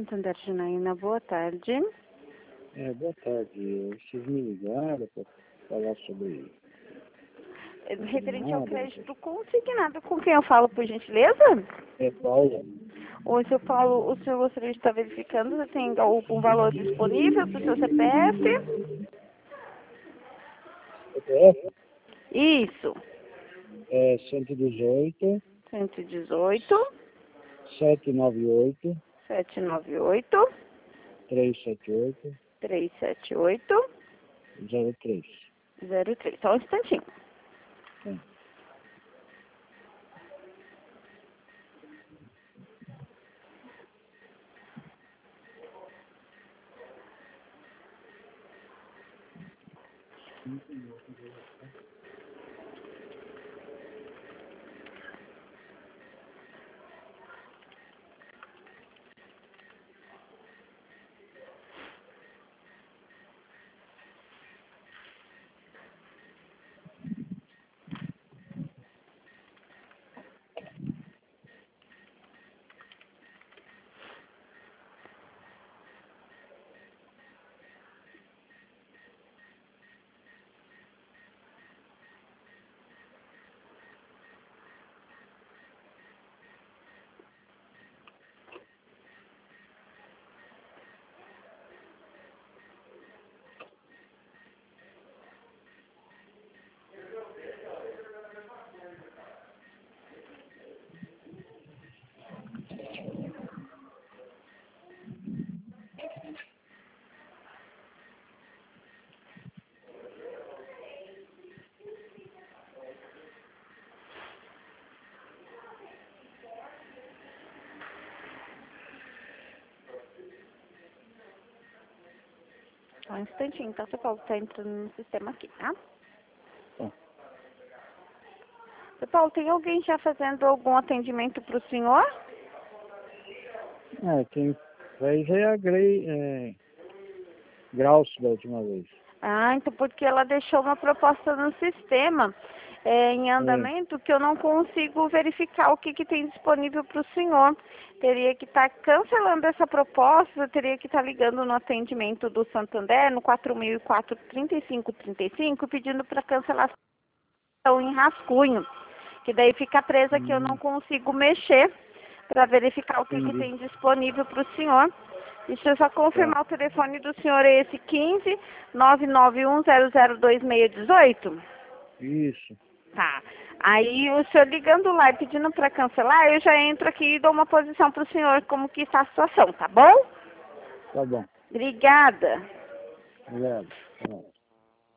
Santander, Janaína, boa tarde. Boa tarde. Vocês me ligaram para falar sobre... Referente ao crédito consignado, com quem eu falo, por gentileza? É Paulo. Oi, seu Paulo, o senhor gostaria de estar verificando se tem algum valor disponível para o seu CPF? CPF? Isso. 118 118 798 798 378 378 03. 03. Só um instantinho. Sim. Só um instantinho, tá, seu Paulo? Tá entrando no sistema aqui, tá? Tá. Seu Paulo, tem alguém já fazendo algum atendimento para o senhor? Quem fez é a Graus da última vez. Ah, então porque ela deixou uma proposta no sistema em andamento que eu não consigo verificar o que tem disponível para o senhor. Teria que estar cancelando essa proposta, teria que estar ligando no atendimento do Santander, no 4004-3535, pedindo para cancelação em rascunho, que daí fica presa que eu não consigo mexer para verificar o que tem disponível para o senhor. Deixa eu só confirmar o telefone do senhor, é esse 15 991002618? Isso. Tá. Aí o senhor ligando lá e pedindo para cancelar, eu já entro aqui e dou uma posição para o senhor como que está a situação, tá bom? Tá bom. Obrigada. Obrigado. Tá bom.